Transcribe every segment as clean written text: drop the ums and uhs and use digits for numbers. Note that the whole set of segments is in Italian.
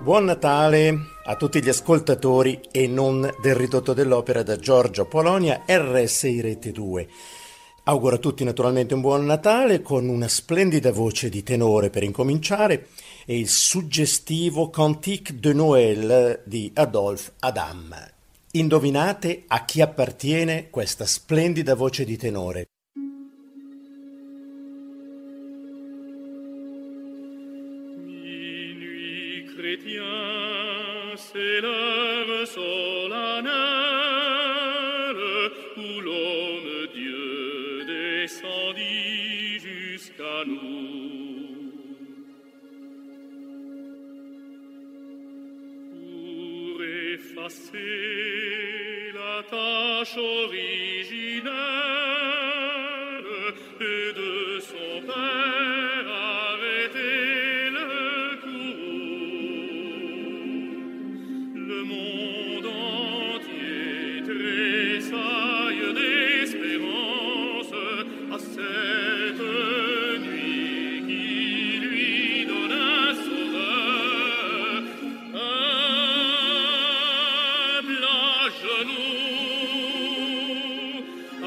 Buon Natale a tutti gli ascoltatori e non del Ridotto dell'Opera da Giorgio Polonia, RSI Rete 2. Auguro a tutti naturalmente un buon Natale con una splendida voce di tenore per incominciare e il suggestivo Cantique de Noël di Adolphe Adam. Indovinate a chi appartiene questa splendida voce di tenore? C'est l'heure solennelle où l'homme Dieu descendit jusqu'à nous pour effacer la tâche originelle et de son Père arrêter d'espérance à cette nuit qui lui donne un sauveur, humble à genoux,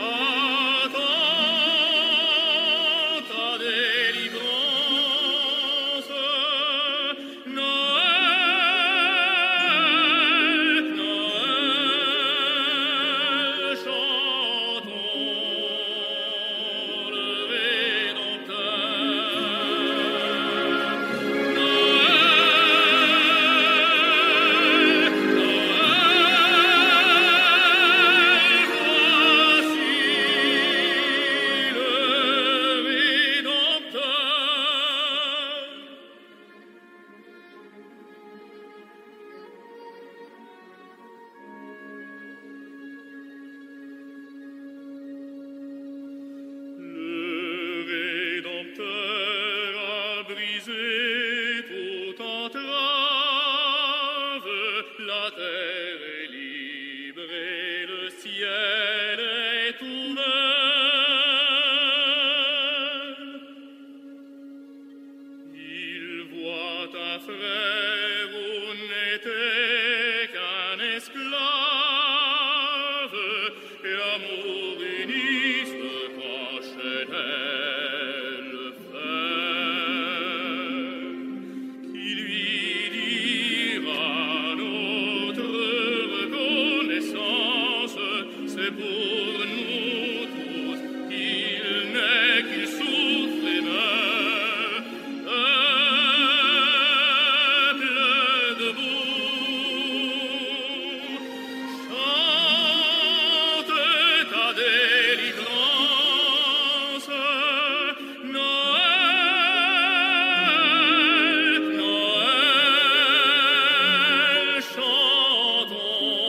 attend ta délivrance. Noël, Noël, la terre est libre et le ciel est ouvert. Il voit un frère où n'était qu'un esclave et amour uniste prochainel le faire. Qui lui dira c'est pour nous tous qu'il n'est qu'il souffre et meurt. Peuple debout, chante ta délivrance. Noël, Noël, chantons.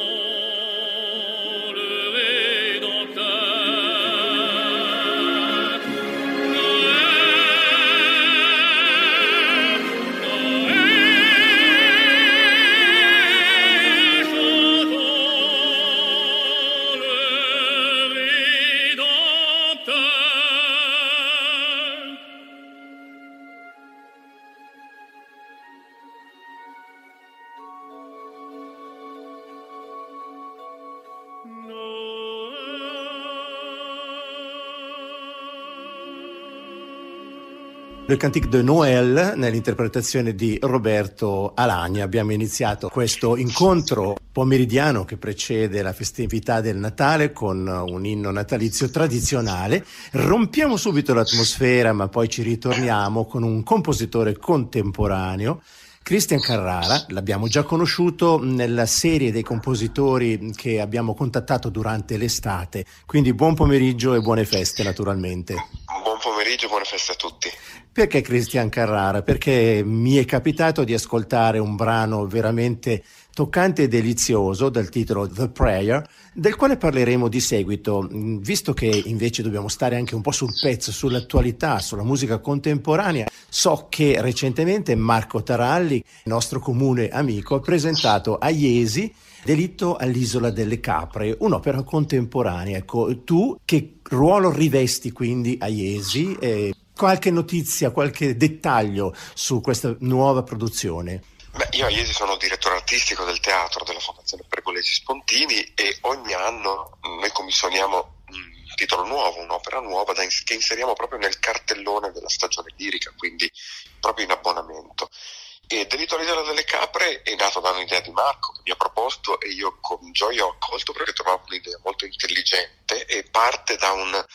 Le Cantique de Noël nell'interpretazione di Roberto Alagna. Abbiamo iniziato questo incontro pomeridiano che precede la festività del Natale con un inno natalizio tradizionale. Rompiamo subito l'atmosfera, ma poi ci ritorniamo con un compositore contemporaneo, Christian Carrara. L'abbiamo già conosciuto nella serie dei compositori che abbiamo contattato durante l'estate, quindi buon pomeriggio e buone feste naturalmente. Buon pomeriggio, buone feste a tutti. Perché Christian Carrara? Perché mi è capitato di ascoltare un brano veramente toccante e delizioso dal titolo The Prayer, del quale parleremo di seguito, visto che invece dobbiamo stare anche un po' sul pezzo, sull'attualità, sulla musica contemporanea. So che recentemente Marco Taralli, nostro comune amico, ha presentato a Iesi Delitto all'Isola delle Capre, un'opera contemporanea. Ecco, tu che ruolo rivesti quindi a Iesi? Qualche notizia, qualche dettaglio su questa nuova produzione? Beh, io a Iesi sono direttore artistico del teatro della Fondazione Pergolesi Spontini e ogni anno noi commissioniamo un titolo nuovo, un'opera nuova che inseriamo proprio nel cartellone della stagione lirica, quindi proprio in abbonamento. E Delitto all'Isola delle Capre è nato da un'idea di Marco che mi ha proposto e io con gioia ho accolto perché trovavo un'idea molto intelligente e parte da un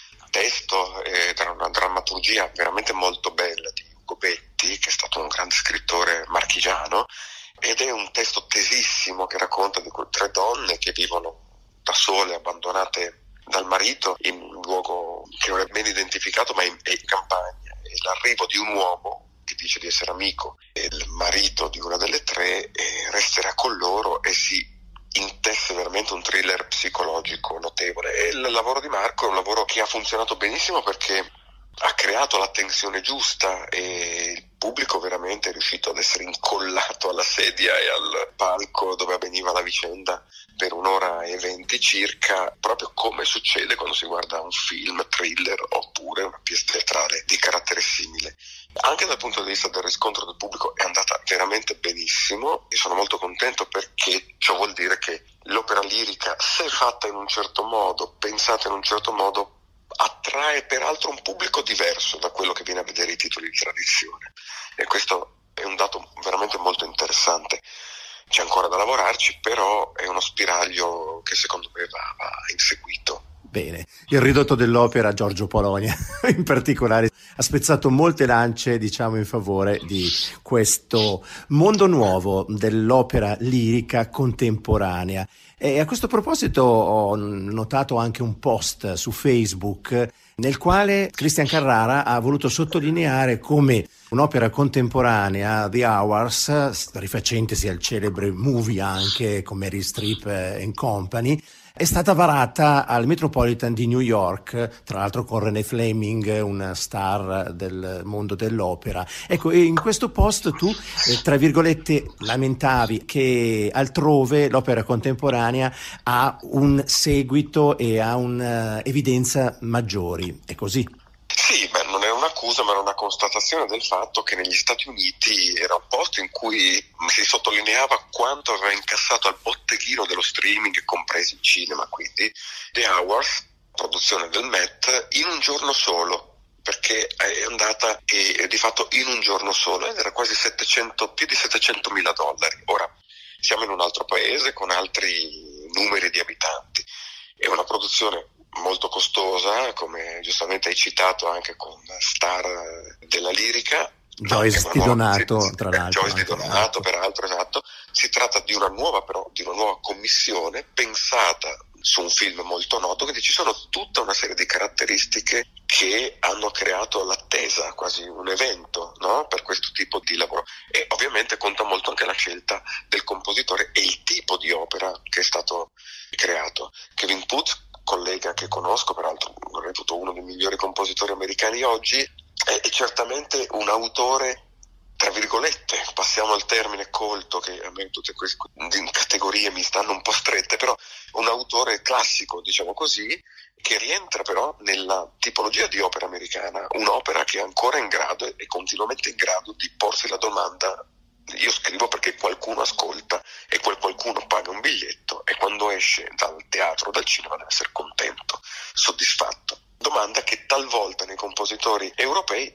testo e da una drammaturgia veramente molto bella di Ugo Betti, che è stato un grande scrittore marchigiano, ed è un testo tesissimo che racconta di quelle 3 donne che vivono da sole, abbandonate dal marito in un luogo che non è ben identificato ma è in campagna, e l'arrivo di un uomo che dice di essere amico e il marito di una delle 3 resterà con loro e si intesse veramente un thriller psicologico notevole. E il lavoro di Marco è un lavoro che ha funzionato benissimo perché ha creato la tensione giusta e il pubblico veramente è riuscito ad essere incollato alla sedia e al palco dove avveniva la vicenda per 1 ora e 20 circa, proprio come succede quando si guarda un film thriller oppure una pièce teatrale di carattere simile. Anche dal punto di vista del riscontro del pubblico è andata veramente benissimo e sono molto contento perché ciò vuol dire che l'opera lirica, se fatta in un certo modo, pensata in un certo modo, attrae peraltro un pubblico diverso da quello che viene a vedere i titoli di tradizione, e questo è un dato veramente molto interessante. C'è ancora da lavorarci, però è uno spiraglio che secondo me va inseguito. Bene, il ridotto dell'opera Giorgio Polonia in particolare ha spezzato molte lance, diciamo, in favore di questo mondo nuovo dell'opera lirica contemporanea. E a questo proposito ho notato anche un post su Facebook nel quale Christian Carrara ha voluto sottolineare come un'opera contemporanea, The Hours, rifacentesi al celebre movie anche con Meryl Streep and Company, è stata varata al Metropolitan di New York, tra l'altro con René Fleming, una star del mondo dell'opera. Ecco, e in questo post tu, tra virgolette, lamentavi che altrove l'opera contemporanea ha un seguito e ha un'evidenza maggiori. È così? Sì, beh, non è un'accusa ma è una constatazione del fatto che negli Stati Uniti era un posto in cui si sottolineava quanto aveva incassato al botteghino dello streaming, compreso il cinema, quindi The Hours, produzione del Met, in un giorno solo, perché è andata di fatto in un giorno solo ed era quasi più di $700.000. Ora, siamo in un altro paese con altri numeri di abitanti, è una produzione molto costosa, come giustamente hai citato, anche con star della lirica. Joyce Di Donato, tra l'altro. Joyce Di Donato, peraltro, esatto. Si tratta di una nuova commissione pensata su un film molto noto, quindi ci sono tutta una serie di caratteristiche che hanno creato l'attesa, quasi un evento, no? Per questo tipo di lavoro. E ovviamente conta molto anche la scelta del compositore e il tipo di opera che è stato creato. Kevin Puth, collega che conosco, peraltro reputo uno dei migliori compositori americani oggi, è certamente un autore, tra virgolette, passiamo al termine colto, che a me tutte queste categorie mi stanno un po' strette, però un autore classico, diciamo così, che rientra però nella tipologia di opera americana, un'opera che è ancora in grado e continuamente in grado di porsi la domanda: io scrivo perché qualcuno ascolta e quel qualcuno paga un biglietto e quando esce dal teatro o dal cinema deve essere contento, soddisfatto. Domanda che talvolta nei compositori europei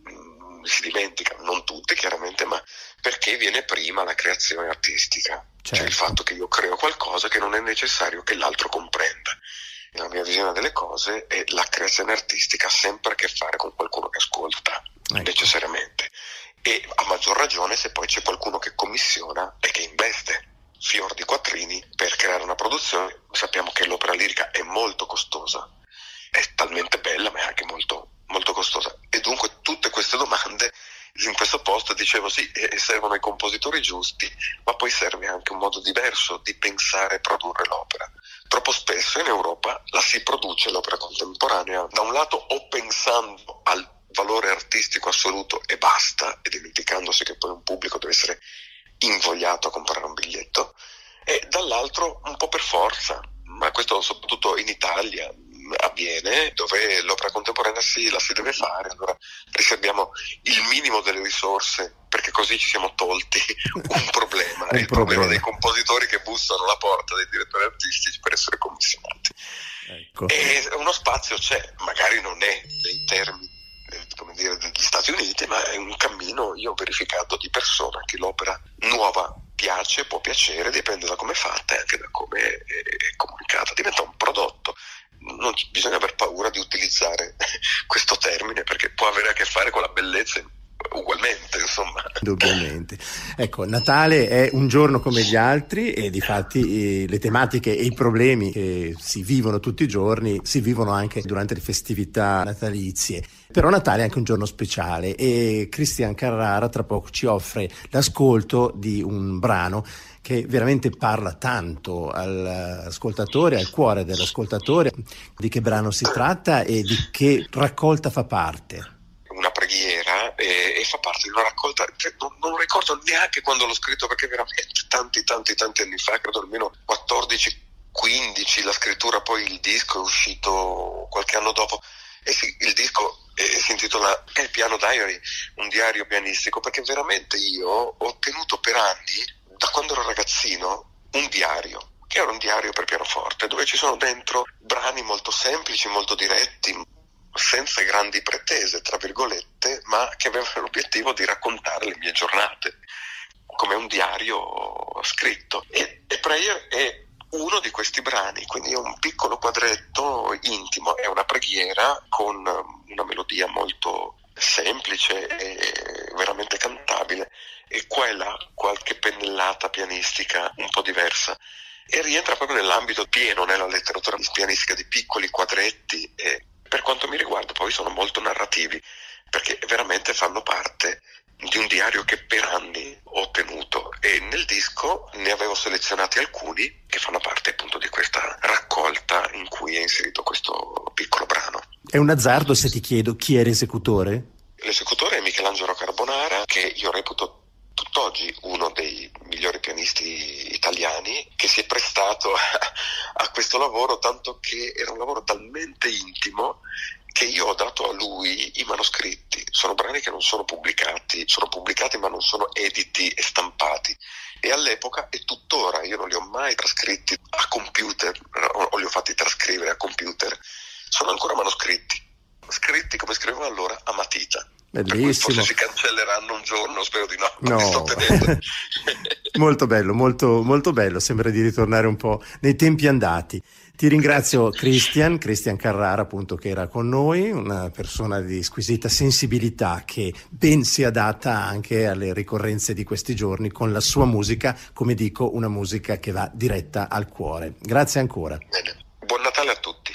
si dimenticano, non tutti chiaramente, ma perché viene prima la creazione artistica, certo. Cioè il fatto che io creo qualcosa che non è necessario che l'altro comprenda. La mia visione delle cose è la creazione artistica ha sempre a che fare con qualcuno che ascolta, necessariamente. E a maggior ragione se poi c'è qualcuno che commissiona e che investe fior di quattrini per creare una produzione. Sappiamo che l'opera lirica è molto costosa, è talmente bella ma è anche molto, molto costosa, e dunque tutte queste domande in questo post dicevo sì, servono i compositori giusti, ma poi serve anche un modo diverso di pensare e produrre l'opera. Troppo spesso in Europa la si produce l'opera contemporanea da un lato o pensando al valore artistico assoluto e basta, e dimenticandosi che poi un pubblico deve essere invogliato a comprare un biglietto, e dall'altro un po' per forza, ma questo soprattutto in Italia avviene, dove l'opera contemporanea la si deve fare, allora riserviamo il minimo delle risorse perché anche così ci siamo tolti un problema, Un il problema dei compositori che bussano alla porta dei direttori artistici per essere commissionati. Ecco. E uno spazio c'è, magari non è nei termini come dire, degli Stati Uniti, ma è un cammino, io ho verificato, di persona, che l'opera nuova piace, può piacere, dipende da come è fatta e anche da come è comunicata, diventa un prodotto. Non bisogna aver paura di utilizzare questo termine, perché può avere a che fare con la bellezza ugualmente, insomma. Indubbiamente. Ecco, Natale è un giorno come gli altri e difatti le tematiche e i problemi che si vivono tutti i giorni si vivono anche durante le festività natalizie. Però Natale è anche un giorno speciale e Christian Carrara tra poco ci offre l'ascolto di un brano che veramente parla tanto all'ascoltatore, al cuore dell'ascoltatore. Di che brano si tratta e di che raccolta fa parte? Una preghiera e fa parte di una raccolta, non ricordo neanche quando l'ho scritto, perché veramente tanti anni fa, credo almeno 14-15, la scrittura, poi il disco è uscito qualche anno dopo. E sì, il disco si intitola Il Piano Diary, un diario pianistico, perché veramente io ho tenuto per anni, da quando ero ragazzino, un diario, che era un diario per pianoforte, dove ci sono dentro brani molto semplici, molto diretti, senza grandi pretese, tra virgolette, ma che avevano l'obiettivo di raccontare le mie giornate, come un diario scritto. E Prayer è uno di questi brani, quindi è un piccolo quadretto intimo, è una preghiera con una melodia molto semplice e veramente cantabile, e qua e là qualche pennellata pianistica un po' diversa. E rientra proprio nell'ambito pieno nella letteratura pianistica di piccoli quadretti, e per quanto mi riguarda poi sono molto narrativi, perché veramente fanno parte di un diario che per anni ho tenuto, e nel disco ne avevo selezionati alcuni che fanno parte appunto di questa raccolta in cui è inserito questo piccolo brano. È un azzardo se ti chiedo chi è l'esecutore? L'esecutore è Michelangelo Carbonara, che io reputo tutt'oggi uno dei migliori pianisti italiani, che si è prestato a questo lavoro, tanto che era un lavoro talmente intimo che io ho dato a lui i manoscritti. Sono brani che non sono pubblicati, sono pubblicati ma non sono editi e stampati, e all'epoca e tuttora io non li ho mai trascritti a computer o li ho fatti trascrivere a computer, sono ancora manoscritti, scritti come scrivevo allora a matita. Bellissimo. Forse si cancelleranno un giorno, spero di no. No. Li sto tenendo. Molto bello, molto bello, sembra di ritornare un po' nei tempi andati. Ti ringrazio Christian Carrara, appunto, che era con noi, una persona di squisita sensibilità che ben si adatta anche alle ricorrenze di questi giorni con la sua musica, come dico, una musica che va diretta al cuore. Grazie ancora. Bene. Buon Natale a tutti.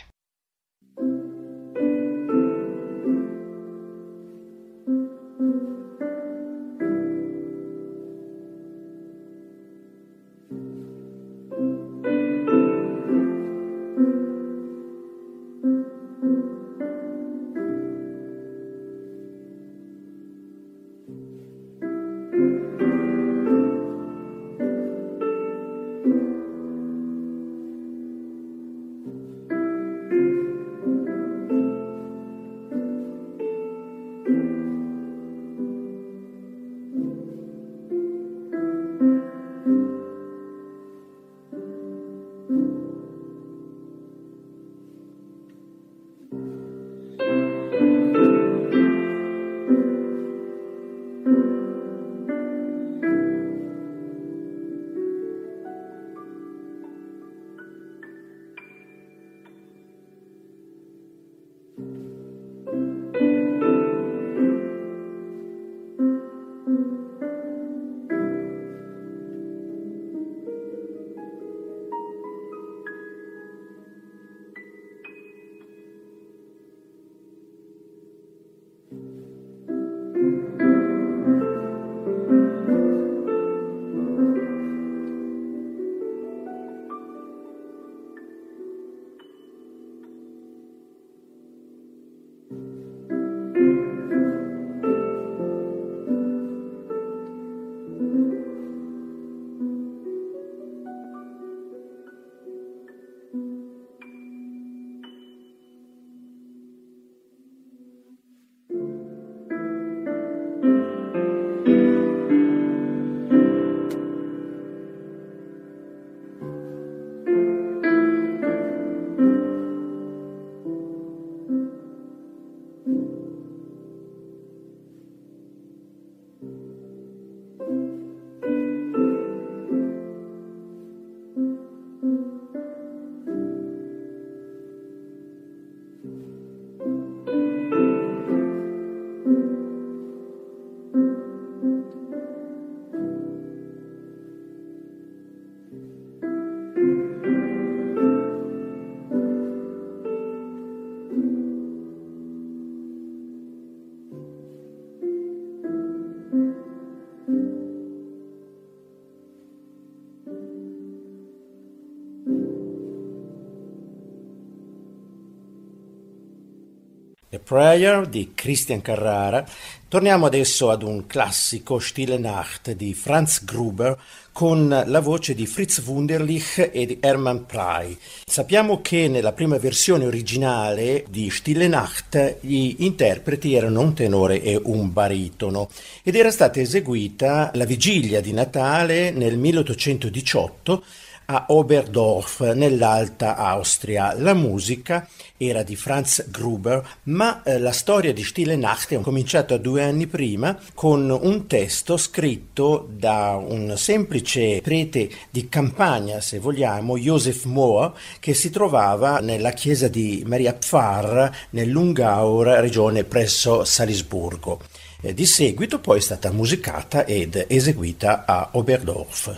Prayer di Christian Carrara. Torniamo adesso ad un classico, Stille Nacht di Franz Gruber, con la voce di Fritz Wunderlich e di Hermann Prey. Sappiamo che nella prima versione originale di Stille Nacht gli interpreti erano un tenore e un baritono ed era stata eseguita la vigilia di Natale nel 1818 a Oberdorf, nell'Alta Austria. La musica era di Franz Gruber, ma la storia di Stille Nacht è cominciata 2 anni prima con un testo scritto da un semplice prete di campagna, se vogliamo, Josef Mohr, che si trovava nella chiesa di Maria Pfarr nell'Ungaur, regione presso Salisburgo. Di seguito poi è stata musicata ed eseguita a Oberdorf.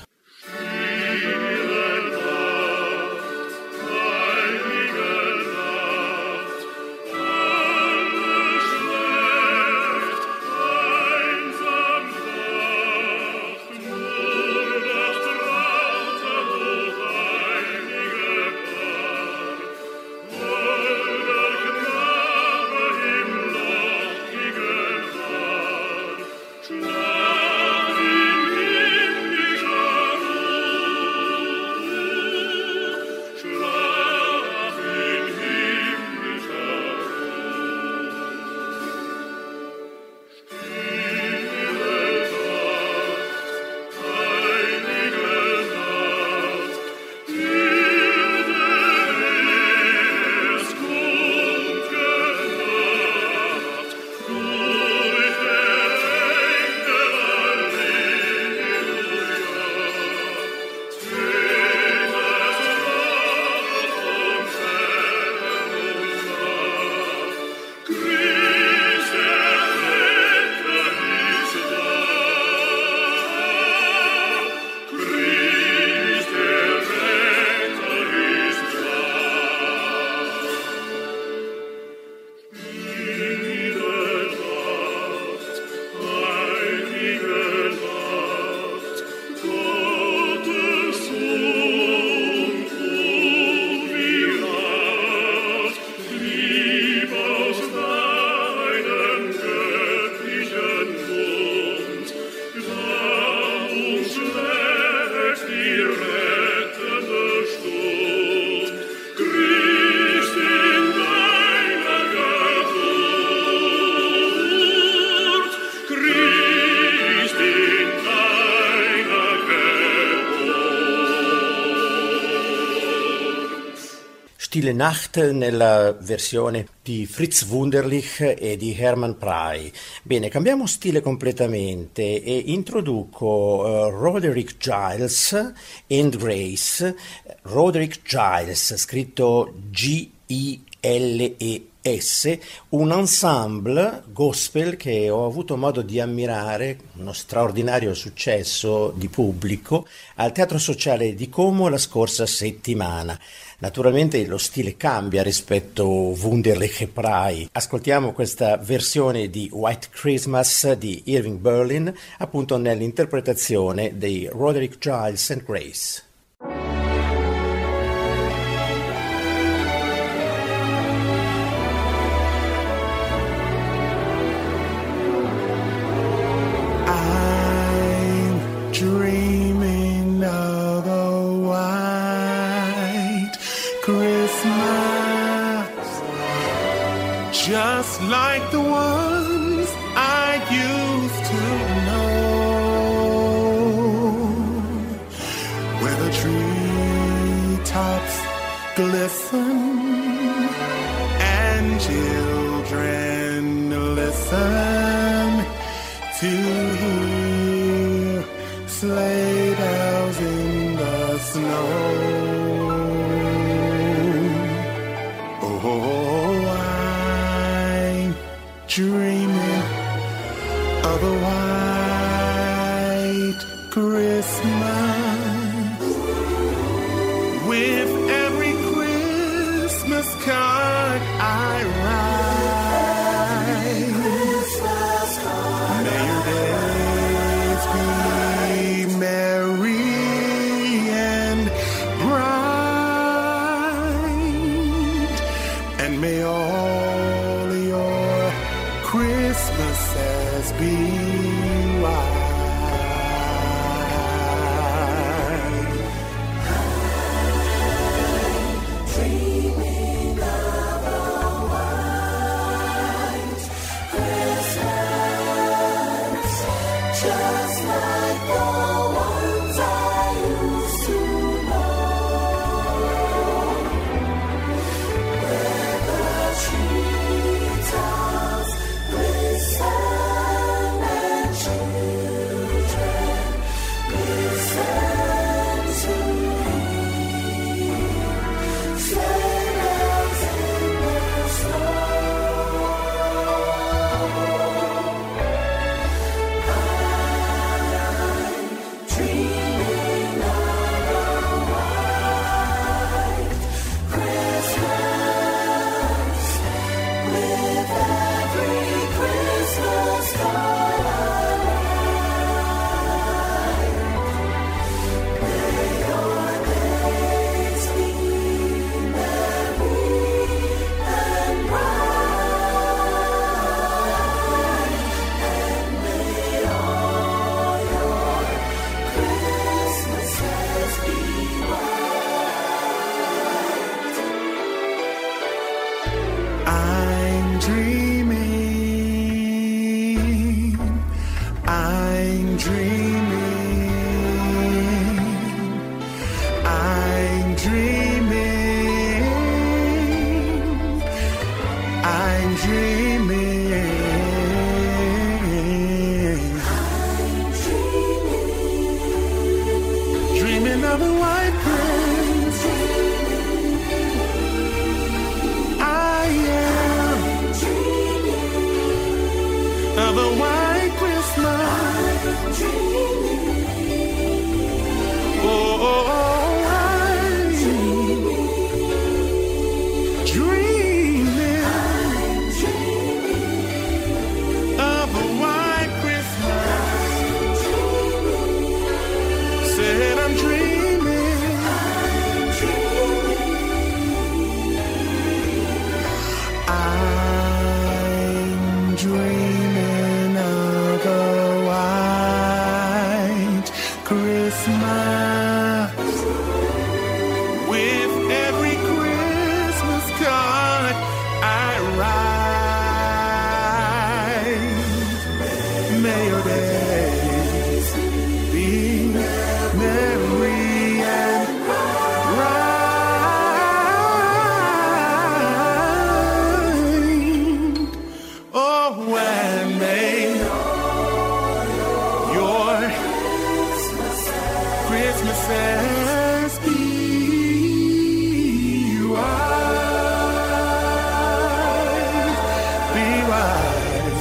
Stille Nacht nella versione di Fritz Wunderlich e di Hermann Prey. Bene, cambiamo stile completamente e introduco Roderick Giles and Grace. Roderick Giles, scritto Giles, un ensemble gospel che ho avuto modo di ammirare, uno straordinario successo di pubblico, al Teatro Sociale di Como la scorsa settimana. Naturalmente lo stile cambia rispetto a Wunderlich e Prey. Ascoltiamo questa versione di White Christmas di Irving Berlin, appunto nell'interpretazione dei Roderick Giles and Grace. Dreaming of a white Christmas, just like the ones I used to know, where the treetops glisten and children listen to hear sleigh bells in the snow. Oh, I'm dreaming of a white Christmas, with every Christmas card I write. May your days be merry and bright. Christmas says be wise. Dreaming of a white Christmas, just like the ones I used to know, where the treetops glisten and children listen to sleigh bells in the snow. I'm dreaming of a white Christmas, with every Christmas card I write. May your days be merry and bright, and may all your Christmases be white. I'm dreaming, I'm dreaming, I'm dreaming, I'm dreaming, dreaming of a white prince. I am of a white Christmas. Oh, I'm dreaming of a white Christmas. Said I'm dreaming. I'm dreaming of a white Christmas, with every Christmas card I write. May your days be merry and bright. Oh, and may your Christmases be white, be white.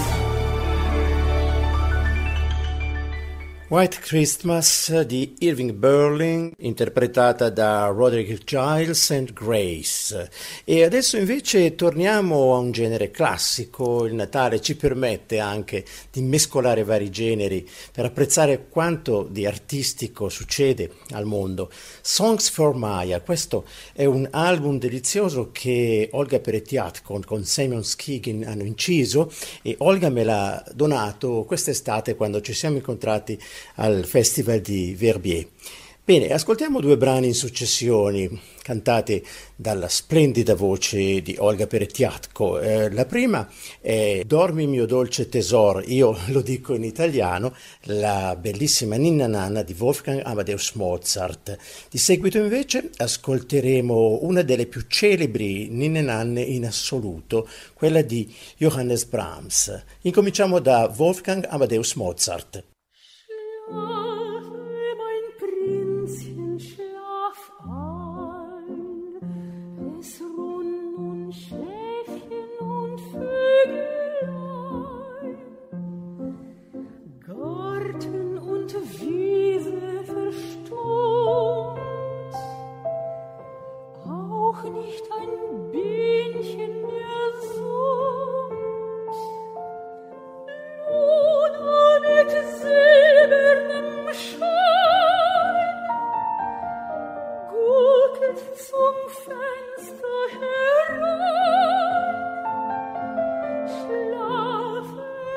White Christmas di Irving Berlin, interpretata da Roderick Giles and Grace. E adesso invece torniamo a un genere classico. Il Natale ci permette anche di mescolare vari generi per apprezzare quanto di artistico succede al mondo. Songs for Maya, questo è un album delizioso che Olga Peretiat con Semyon Skigin hanno inciso, e Olga me l'ha donato quest'estate quando ci siamo incontrati al Festival di Verbier. Bene, ascoltiamo due brani in successione, cantati dalla splendida voce di Olga Peretiatko. La prima è Dormi mio dolce tesoro, io lo dico in italiano, la bellissima Ninna Nanna di Wolfgang Amadeus Mozart. Di seguito invece ascolteremo una delle più celebri ninne nanne in assoluto, quella di Johannes Brahms. Incominciamo da Wolfgang Amadeus Mozart. Schlafe, mein Prinzchen, schlaf ein. Es ruhen nun Schäfchen und Vögelein. Garten und Wiese verstummt, auch nicht ein Bienchen mehr summt. Luna mit silbernem Schein gucket zum Fenster herein. Schlafe,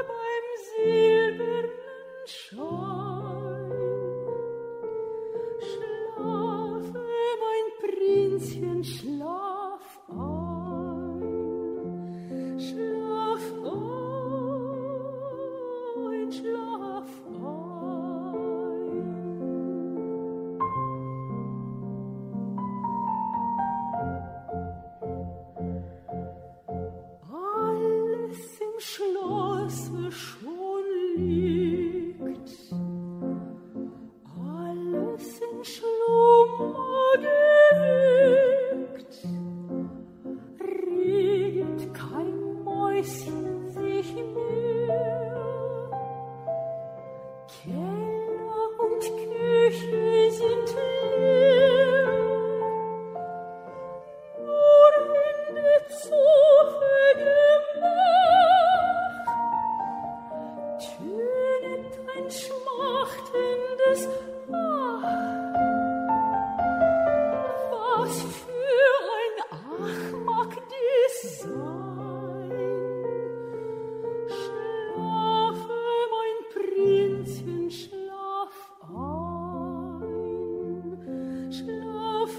trachtendes Ach. Was für ein Ach mag dies sein? Schlafe, mein Prinzchen, schlaf ein. Schlaf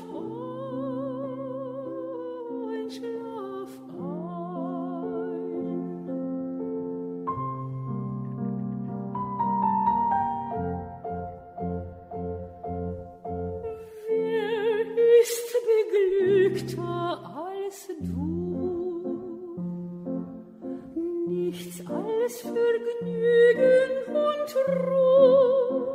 ein, schlaf ein. Wer ist beglückter als du? Nichts als Vergnügen und Ruhe,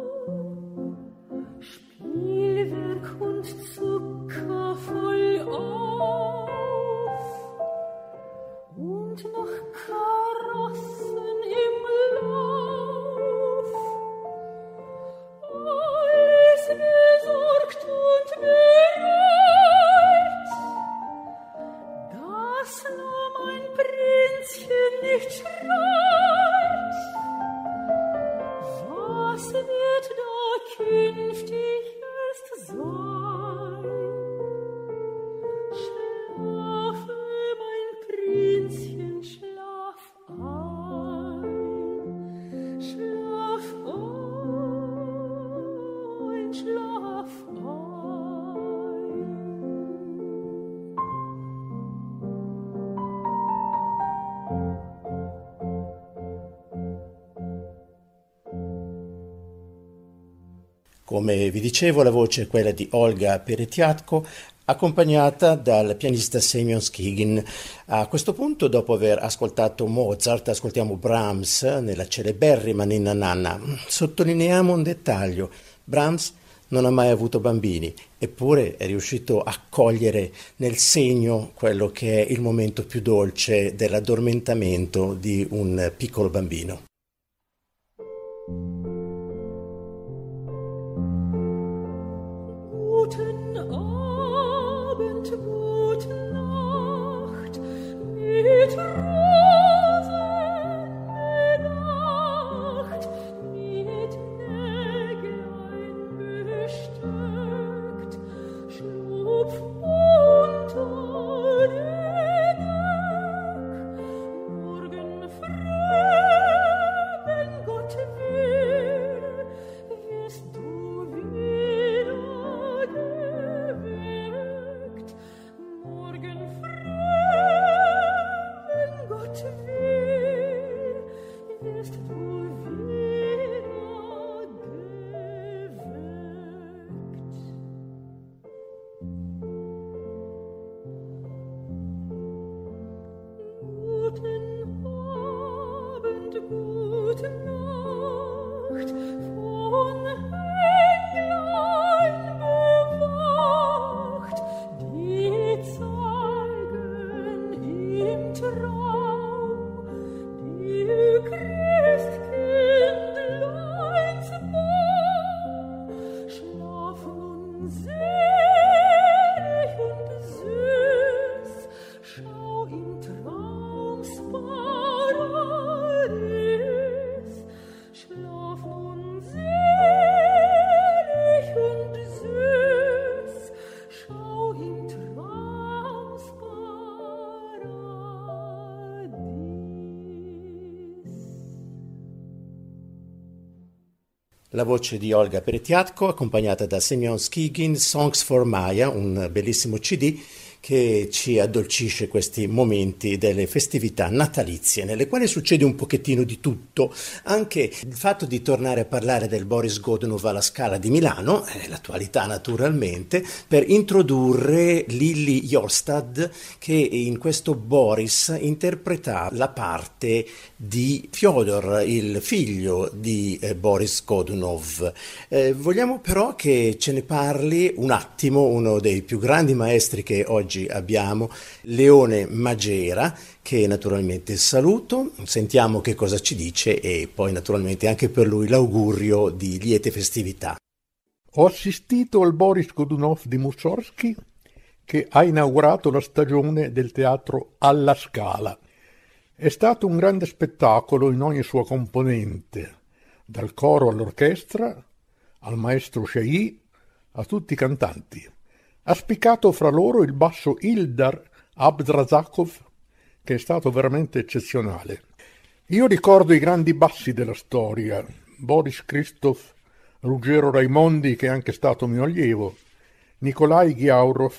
Spielwerk und Zucker vollauf und noch Karossen im Lauf. Alles besorgt und bereit, dass nur mein Prinzchen nicht schreit. Was wird da künftig erst sein? Schlafe, mein Prinzchen, schlaf ein. Schlaf ein, schlaf ein. Come vi dicevo, la voce è quella di Olga Peretiatko, accompagnata dal pianista Semyon Skigin. A questo punto, dopo aver ascoltato Mozart, ascoltiamo Brahms nella celeberrima Ninna Nanna. Sottolineiamo un dettaglio: Brahms non ha mai avuto bambini, eppure è riuscito a cogliere nel segno quello che è il momento più dolce dell'addormentamento di un piccolo bambino. Guten Abend, gute Nacht, mit Rosen bedacht, mit Näglein besteckt, schlupf unter den Deck, morgen früh, wenn Gott will, wirst du wieder geweckt. Morgen früh, wenn Gott will, wirst du wieder geweckt. Guten Abend, gute Nacht, von Englein bewacht, die zeigen im Traum die Christkindleins Baum. Schlaf nun selig und süß, schau im Traumsparadies. Schlaf nun selig und süß, schau im Traumsparadies. La voce di Olga Peretiatko, accompagnata da Semyon Skigin, Songs for Maya, un bellissimo CD che ci addolcisce questi momenti delle festività natalizie, nelle quali succede un pochettino di tutto. Anche il fatto di tornare a parlare del Boris Godunov alla Scala di Milano, l'attualità naturalmente, per introdurre Lily Jorstad, che in questo Boris interpreta la parte di Fyodor, il figlio di Boris Godunov. Vogliamo però che ce ne parli un attimo uno dei più grandi maestri che oggi abbiamo, Leone Magera, che naturalmente saluto, sentiamo che cosa ci dice e poi naturalmente anche per lui l'augurio di liete festività. Ho assistito al Boris Godunov di Mussorgsky, che ha inaugurato la stagione del teatro alla Scala. È stato un grande spettacolo in ogni sua componente, dal coro all'orchestra, al maestro Chailly, a tutti i cantanti. Ha spiccato fra loro il basso Ildar Abdrazakov, che è stato veramente eccezionale. Io ricordo i grandi bassi della storia, Boris Christoph, Ruggero Raimondi, che è anche stato mio allievo, Nikolai Ghiaurov.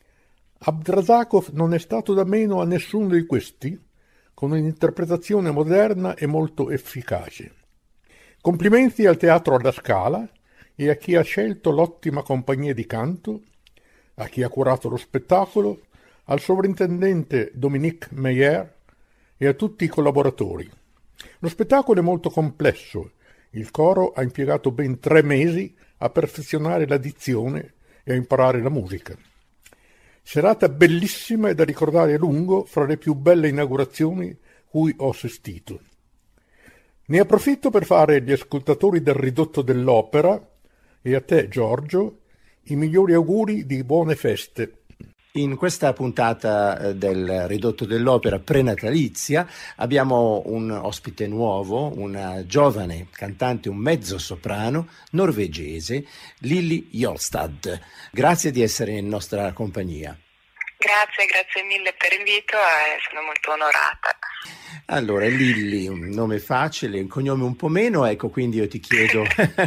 Abdrazakov non è stato da meno a nessuno di questi, con un'interpretazione moderna e molto efficace. Complimenti al Teatro alla Scala e a chi ha scelto l'ottima compagnia di canto, a chi ha curato lo spettacolo, al sovrintendente Dominique Meyer e a tutti i collaboratori. Lo spettacolo è molto complesso. Il coro ha impiegato ben 3 mesi a perfezionare la dizione e a imparare la musica. Serata bellissima e da ricordare a lungo, fra le più belle inaugurazioni cui ho assistito. Ne approfitto per fare agli ascoltatori del Ridotto dell'Opera e a te, Giorgio, i migliori auguri di buone feste. In questa puntata del Ridotto dell'Opera prenatalizia abbiamo un ospite nuovo, una giovane cantante, un mezzo soprano norvegese, Lilly Jolstad. Grazie di essere in nostra compagnia. Grazie mille per l'invito e sono molto onorata. Allora, Lilly, un nome facile, un cognome un po' meno, ecco, quindi io ti chiedo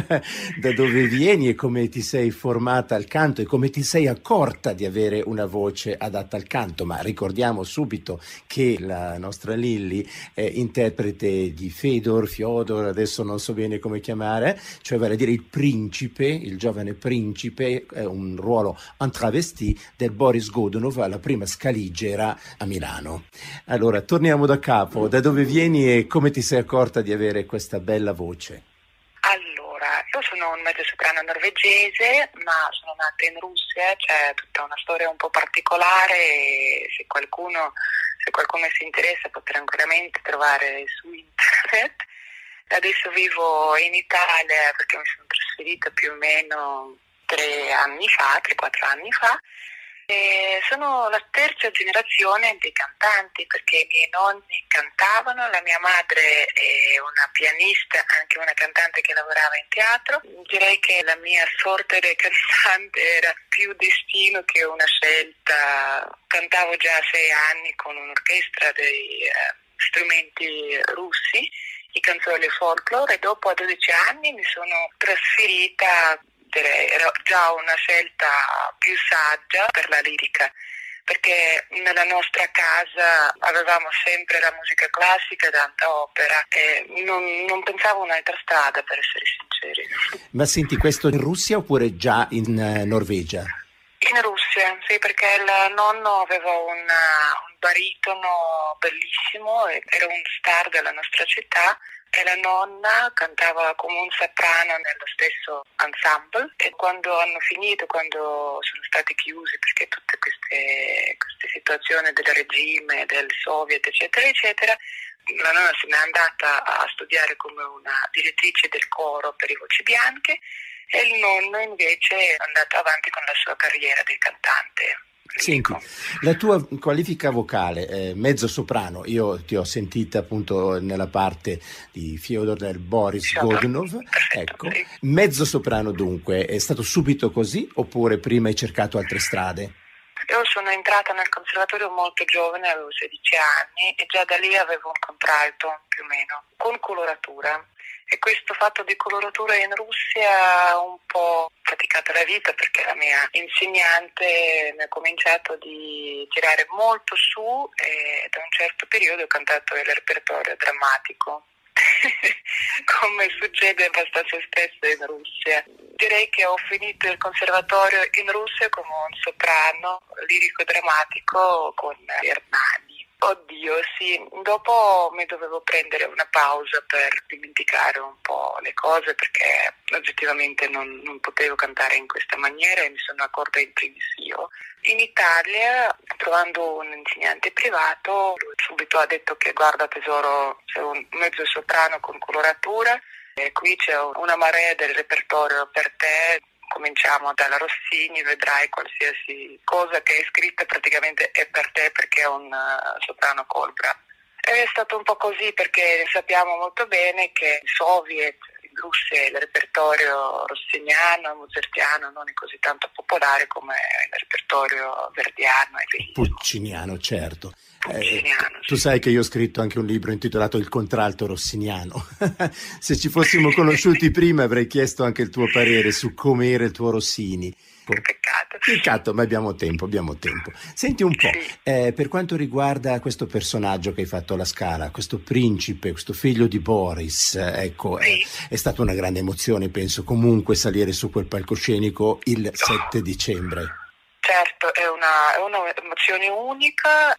da dove vieni e come ti sei formata al canto e come ti sei accorta di avere una voce adatta al canto, ma ricordiamo subito che la nostra Lilly è interprete di Fyodor, adesso non so bene come chiamare, cioè vale a dire il principe, il giovane principe, un ruolo en travesti del Boris Godunov alla prima scaligera a Milano. Allora, torniamo da capo. Da dove vieni e come ti sei accorta di avere questa bella voce? Allora, io sono un mezzosoprano norvegese, ma sono nata in Russia, c'è tutta una storia un po' particolare e se qualcuno si interessa potrà tranquillamente trovare su internet. Adesso vivo in Italia perché mi sono trasferita più o meno 3-4 anni fa. Sono la terza generazione dei cantanti perché i miei nonni cantavano, la mia madre è una pianista, anche una cantante che lavorava in teatro. Direi che la mia sorte da cantante era più destino che una scelta. Cantavo già a 6 anni con un'orchestra dei strumenti russi, i canzoni folklore, e dopo a 12 anni mi sono trasferita. Era già una scelta più saggia per la lirica, perché nella nostra casa avevamo sempre la musica classica e tanta opera e non pensavo a un'altra strada, per essere sinceri. Ma senti, questo in Russia oppure già in Norvegia? In Russia, sì, perché il nonno aveva un baritono bellissimo, era un star della nostra città. E la nonna cantava come un soprano nello stesso ensemble e quando sono stati chiusi, perché tutte queste situazioni del regime, del Soviet, eccetera, eccetera, la nonna se n'è andata a studiare come una direttrice del coro per i Voci Bianche e il nonno invece è andato avanti con la sua carriera di cantante. Senti, la tua qualifica vocale, mezzo soprano, io ti ho sentita appunto nella parte di Fyodor del Boris Godunov, ecco, sì. Mezzo soprano dunque, è stato subito così oppure prima hai cercato altre strade? Io sono entrata nel conservatorio molto giovane, avevo 16 anni e già da lì avevo un contralto più o meno, con coloratura. E questo fatto di coloratura in Russia ha un po' faticato la vita perché la mia insegnante mi ha cominciato di tirare molto su e da un certo periodo ho cantato il repertorio drammatico, come succede abbastanza spesso in Russia. Direi che ho finito il conservatorio in Russia come un soprano lirico-drammatico con Hernani. Oddio, sì, dopo mi dovevo prendere una pausa per dimenticare un po' le cose perché oggettivamente non potevo cantare in questa maniera e mi sono accorta in primis io. In Italia, trovando un insegnante privato, lui subito ha detto che guarda tesoro, c'è un mezzo soprano con coloratura e qui c'è una marea del repertorio per te. Cominciamo dalla Rossini, vedrai qualsiasi cosa che è scritta praticamente è per te perché è un soprano colbra. È stato un po' così perché sappiamo molto bene che i soviet, i in Russia il repertorio rossiniano, mozartiano non è così tanto popolare come il repertorio verdiano e bellissimo. Pucciniano, certo. Pucciniano, Tu sai che io ho scritto anche un libro intitolato Il contralto rossiniano. Se ci fossimo conosciuti prima avrei chiesto anche il tuo parere su come era il tuo Rossini. Peccato, ma abbiamo tempo. Senti un po', per quanto riguarda questo personaggio che hai fatto alla Scala, questo principe, questo figlio di Boris, ecco, sì. È stata una grande emozione, penso, comunque salire su quel palcoscenico il 7 dicembre. Certo, è una emozione unica.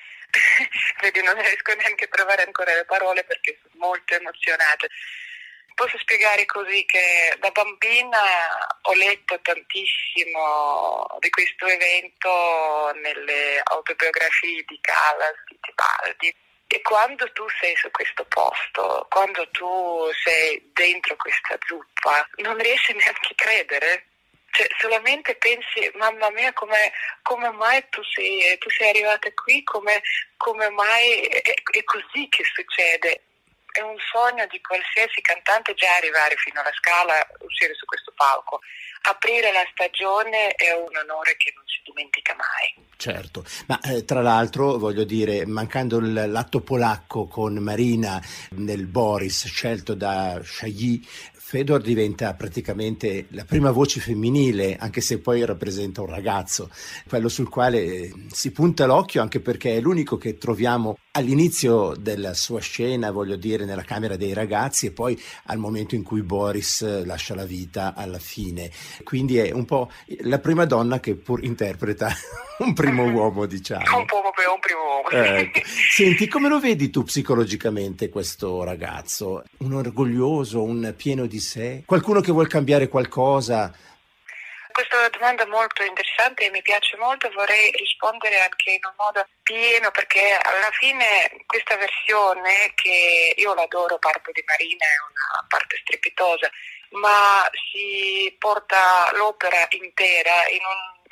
Vedi, non riesco neanche a trovare ancora le parole perché sono molto emozionata. Posso spiegare così che da bambina ho letto tantissimo di questo evento nelle autobiografie di Callas, di Tebaldi, e quando tu sei su questo posto, quando tu sei dentro questa zuppa, non riesci neanche a credere. Cioè, solamente pensi, mamma mia, come mai tu sei arrivata qui, come mai è così che succede. È un sogno di qualsiasi cantante già arrivare fino alla Scala, uscire su questo palco. Aprire la stagione è un onore che non si dimentica mai. Certo, ma tra l'altro voglio dire, mancando l'atto polacco con Marina nel Boris scelto da Chailly, Fedor diventa praticamente la prima voce femminile, anche se poi rappresenta un ragazzo, quello sul quale si punta l'occhio, anche perché è l'unico che troviamo all'inizio della sua scena, voglio dire, nella camera dei ragazzi, e poi al momento in cui Boris lascia la vita alla fine. Quindi è un po' la prima donna che pur interpreta un primo uomo, diciamo. Un primo uomo. Ecco. Senti, come lo vedi tu psicologicamente questo ragazzo? Un orgoglioso, un pieno di sé? Qualcuno che vuol cambiare qualcosa? Questa è una domanda molto interessante e mi piace molto, vorrei rispondere anche in un modo pieno, perché alla fine questa versione, che io l'adoro, parte di Marina, è una parte strepitosa, ma si porta l'opera intera in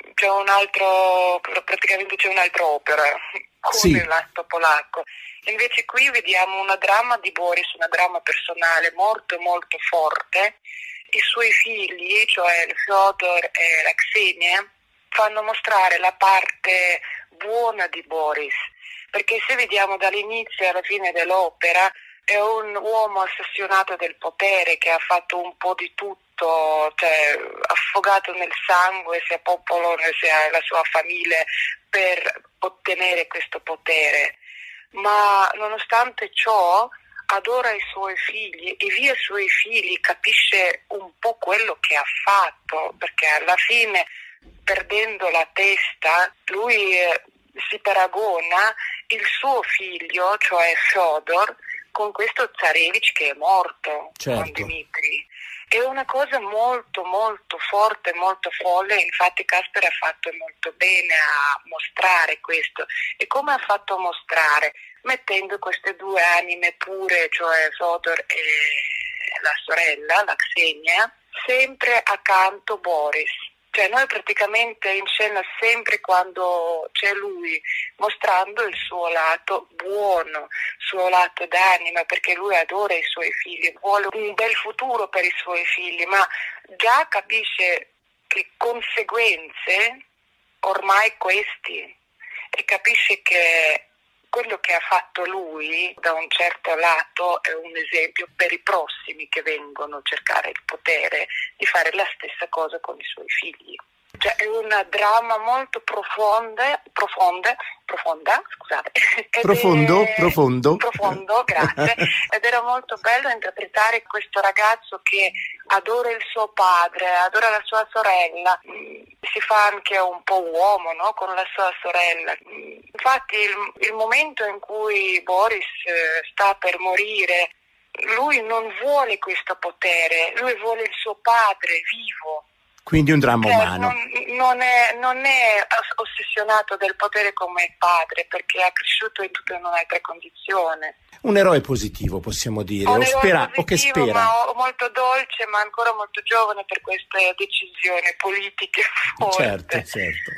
praticamente c'è un'altra opera con l'atto polacco. Invece qui vediamo una dramma di Boris, una dramma personale molto molto forte. I suoi figli, cioè il Fyodor e la Ksenia, fanno mostrare la parte buona di Boris, perché se vediamo dall'inizio alla fine dell'opera è un uomo ossessionato del potere che ha fatto un po' di tutto, cioè affogato nel sangue sia popolo sia la sua famiglia per ottenere questo potere, ma nonostante ciò adora i suoi figli e via i suoi figli capisce un po' quello che ha fatto, perché alla fine, perdendo la testa, lui si paragona il suo figlio, cioè Fyodor, con questo Zarevich che è morto, certo, con Dmitri. È una cosa molto molto forte, molto folle, infatti Kasper ha fatto molto bene a mostrare questo. E come ha fatto mostrare? Mettendo queste due anime pure, cioè Fyodor e la sorella, la Ksenia, sempre accanto Boris. Cioè noi praticamente in scena sempre quando c'è lui, mostrando il suo lato buono, il suo lato d'anima, perché lui adora i suoi figli, vuole un bel futuro per i suoi figli, ma già capisce le conseguenze ormai questi, e capisce che quello che ha fatto lui da un certo lato è un esempio per i prossimi che vengono a cercare il potere di fare la stessa cosa con i suoi figli. Cioè è una dramma molto profonda, scusate. Profondo, grazie. Ed era molto bello interpretare questo ragazzo che adora il suo padre, adora la sua sorella, si fa anche un po' uomo, no? Con la sua sorella. Infatti il momento in cui Boris sta per morire, lui non vuole questo potere, lui vuole il suo padre vivo. Quindi un dramma umano. Non è ossessionato del potere come il padre, perché è cresciuto in tutta un'altra condizione. Un eroe positivo, possiamo dire, o che spera. Ma molto dolce, ma ancora molto giovane per queste decisioni politiche forti. Certo.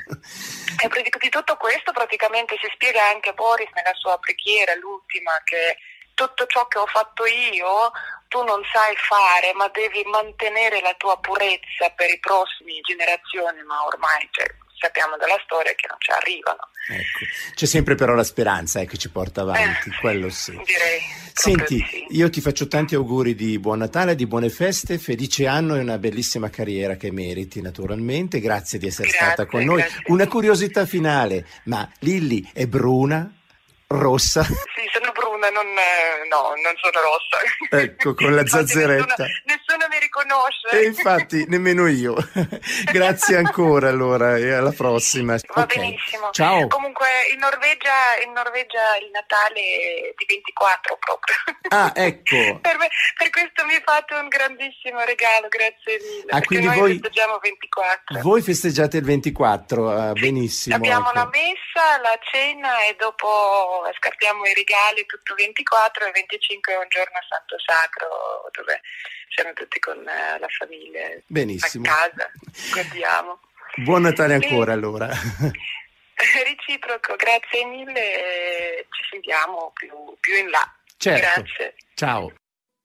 E di tutto questo praticamente si spiega anche Boris nella sua preghiera, l'ultima, che tutto ciò che ho fatto io tu non sai fare, ma devi mantenere la tua purezza per i prossimi generazioni, ma ormai sappiamo dalla storia che non ci arrivano. Ecco, c'è sempre però la speranza che ci porta avanti, quello sì. Direi. Senti, Sì. io ti faccio tanti auguri di buon Natale, di buone feste, felice anno e una bellissima carriera che meriti naturalmente. Grazie di essere stata con noi. Grazie. Una curiosità finale, ma Lilli è bruna, rossa? Sì, sono bruna, non sono rossa. Ecco, con la Infatti zazzeretta. Nessuno mi riconosce. E infatti nemmeno io. Grazie ancora allora e alla prossima. Va Ok. benissimo. Ciao. Comunque in Norvegia il Natale è di 24 proprio. Ah, ecco. Per questo mi fate un grandissimo regalo, grazie mille. Ah, perché quindi noi voi- festeggiamo 24. Voi festeggiate il 24, benissimo. Abbiamo ecco. la messa, la cena e dopo scattiamo i regali tutto 24 e 25 è un giorno santo sacro dove siamo tutti con la famiglia Benissimo. a casa, godiamo. Buon Natale ancora allora. Reciproco, grazie mille e ci sentiamo più in là. Certo. Grazie. Ciao.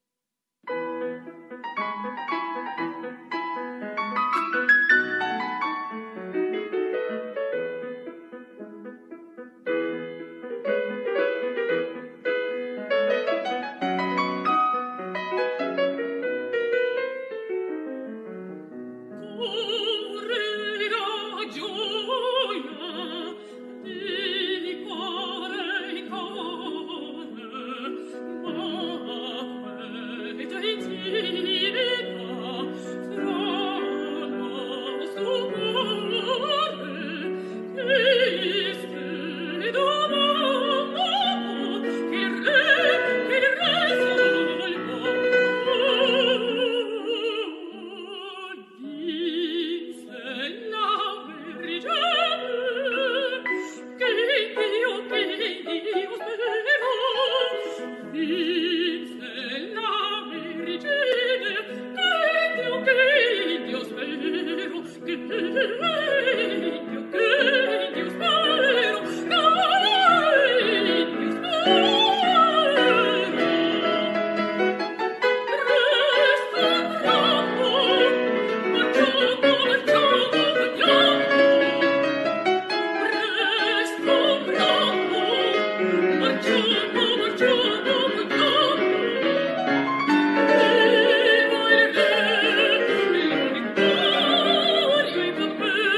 Correrà gioia di cuore in cuore, ma questa infinita fra nostro cuore che spero mondo che Marciamo,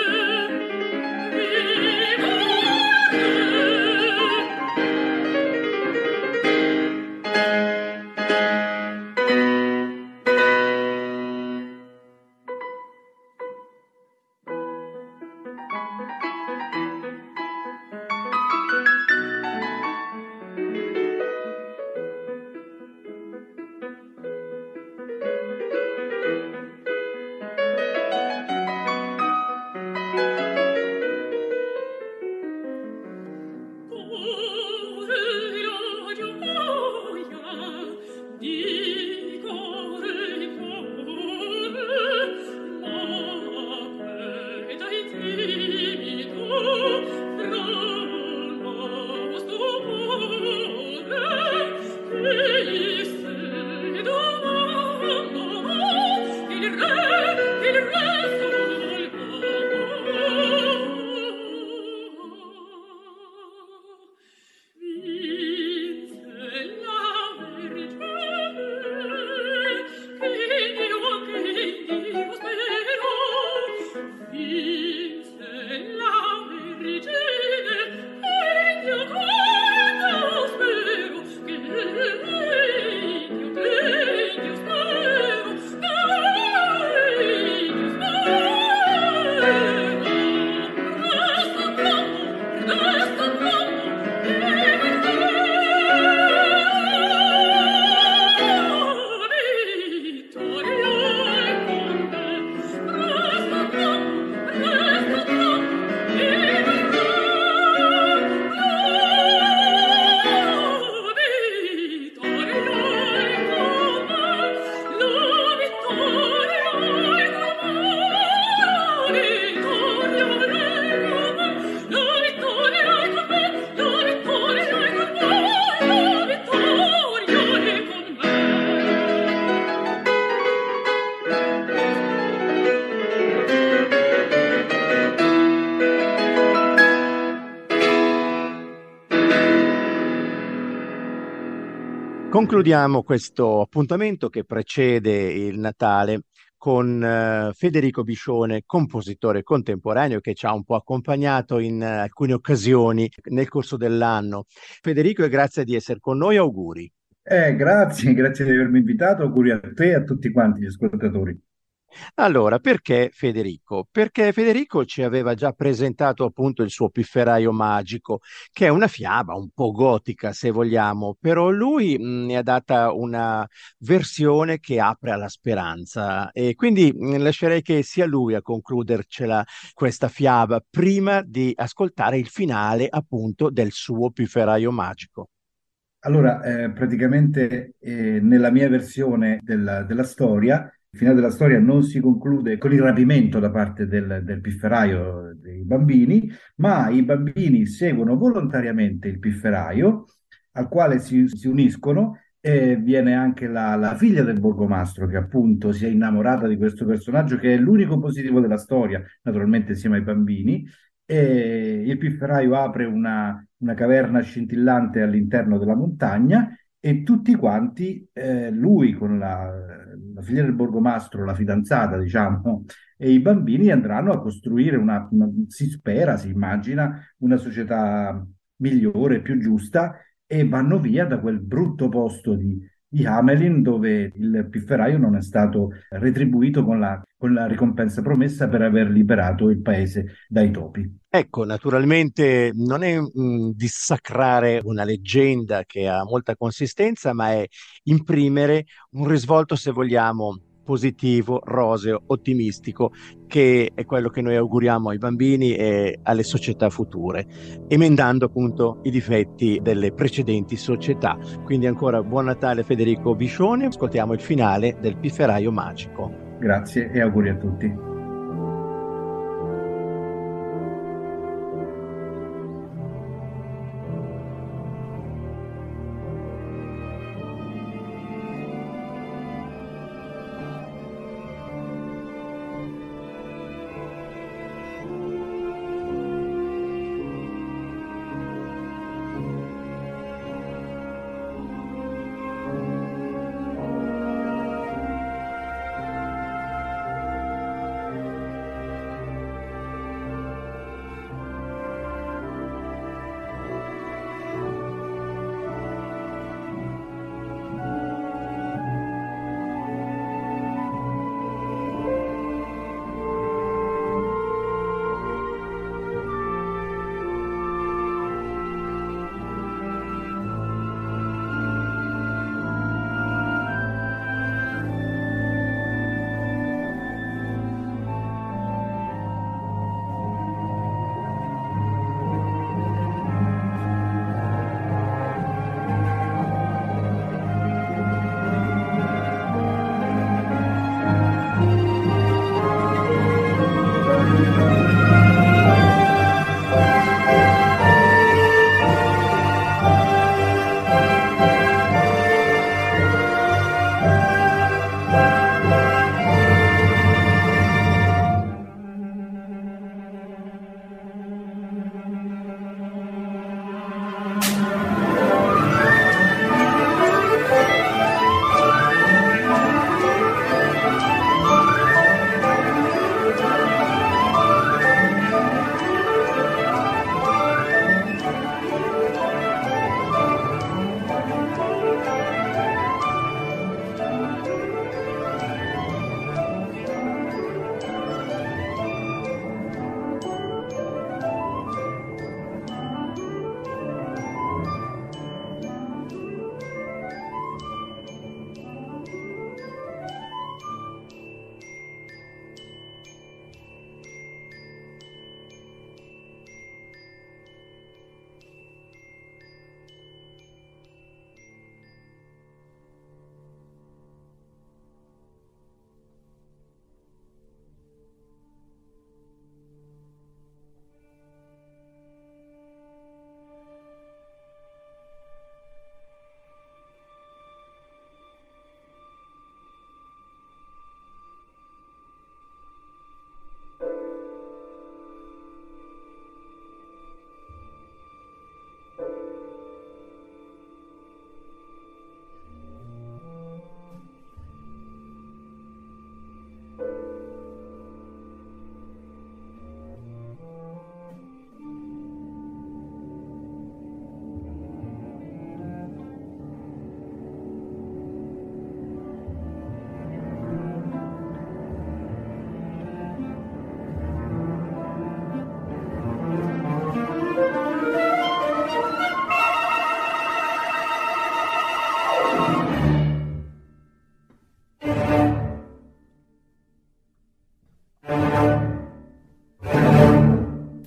Concludiamo questo appuntamento che precede il Natale con Federico Biscione, compositore contemporaneo che ci ha un po' accompagnato in alcune occasioni nel corso dell'anno. Federico, e grazie di essere con noi, auguri. Grazie, grazie di avermi invitato, auguri a te e a tutti quanti gli ascoltatori. Allora, perché Federico? Perché Federico ci aveva già presentato appunto il suo Pifferaio Magico, che è una fiaba un po' gotica, se vogliamo, però lui ne ha data una versione che apre alla speranza e quindi lascerei che sia lui a concludercela questa fiaba prima di ascoltare il finale appunto del suo Pifferaio Magico. Allora, praticamente nella mia versione della storia, il finale della storia non si conclude con il rapimento da parte del pifferaio dei bambini, ma i bambini seguono volontariamente il pifferaio, al quale si uniscono e viene anche la figlia del borgomastro, che appunto si è innamorata di questo personaggio, che è l'unico positivo della storia, naturalmente insieme ai bambini, e il pifferaio apre una caverna scintillante all'interno della montagna e tutti quanti, lui con la figlia del borgomastro, la fidanzata, diciamo, e i bambini andranno a costruire si spera, si immagina, una società migliore, più giusta e vanno via da quel brutto posto di Hamelin dove il pifferaio non è stato retribuito con la ricompensa promessa per aver liberato il paese dai topi. Ecco, naturalmente non è dissacrare una leggenda che ha molta consistenza, ma è imprimere un risvolto, se vogliamo, positivo, roseo, ottimistico, che è quello che noi auguriamo ai bambini e alle società future, emendando appunto i difetti delle precedenti società. Quindi ancora buon Natale Federico Biscione, ascoltiamo il finale del Pifferaio Magico. Grazie e auguri a tutti.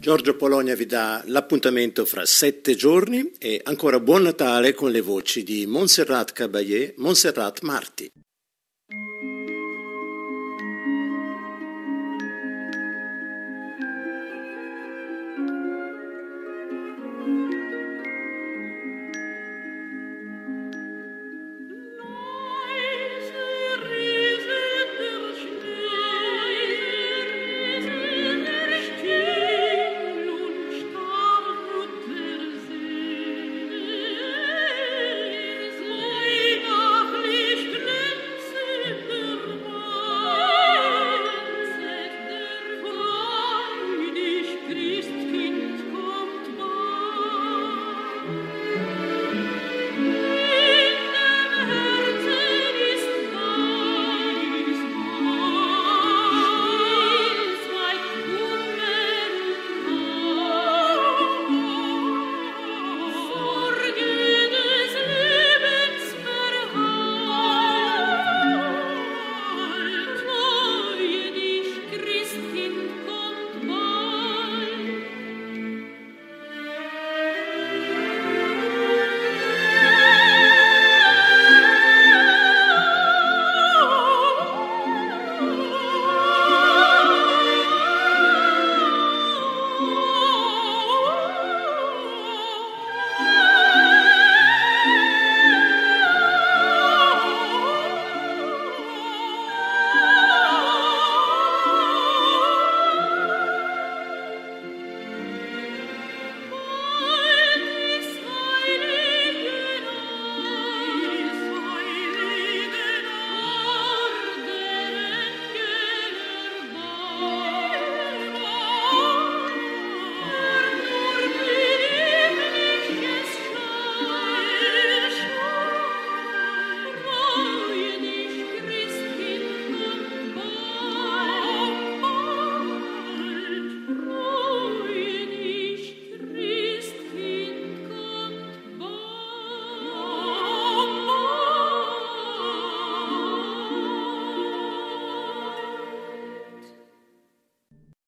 Giorgio Polonia vi dà l'appuntamento fra 7 giorni e ancora buon Natale con le voci di Montserrat Caballé, Montserrat Marti.